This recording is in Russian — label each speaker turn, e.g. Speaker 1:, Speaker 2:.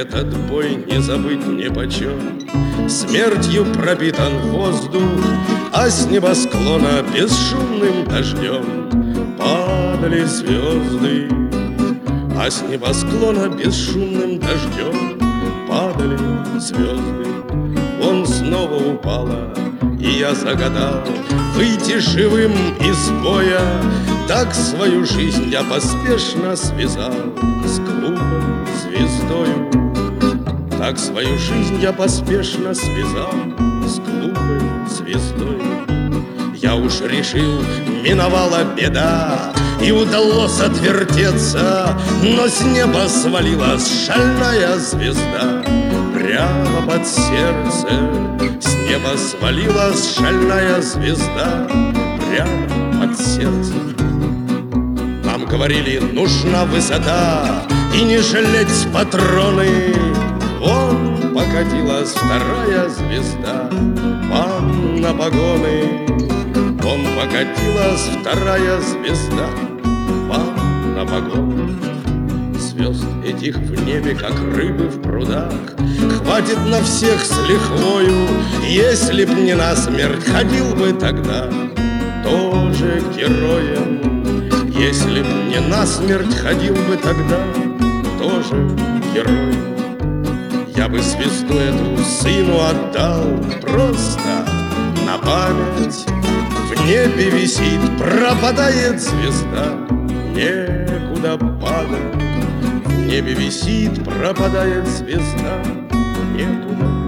Speaker 1: Этот бой не забыть нипочем. Смертью пропитан воздух, а с небосклона бесшумным дождем падали звезды. А с небосклона бесшумным дождем падали звезды. Вон снова упала, и я загадал выйти живым из боя. Так свою жизнь я поспешно связал с глупой звездою. Так свою жизнь я поспешно связал с глупой звездой. Я уж решил, миновала беда, и удалось отвертеться, но с неба свалилась шальная звезда прямо под сердце. С неба свалилась шальная звезда прямо под сердце. Нам говорили, нужна высота и не жалеть патроны. Вон покатилась вторая звезда вам на погоны. Вон покатилась вторая звезда вам на погоны. Звезд этих в небе, как рыбы в прудах, хватит на всех с лихвою. Если б не насмерть, ходил бы тогда тоже героем. Если б не насмерть, ходил бы тогда тоже героем. Я бы звезду эту сыну отдал просто на память. В небе висит, пропадает звезда, некуда падать. В небе висит, пропадает звезда, некуда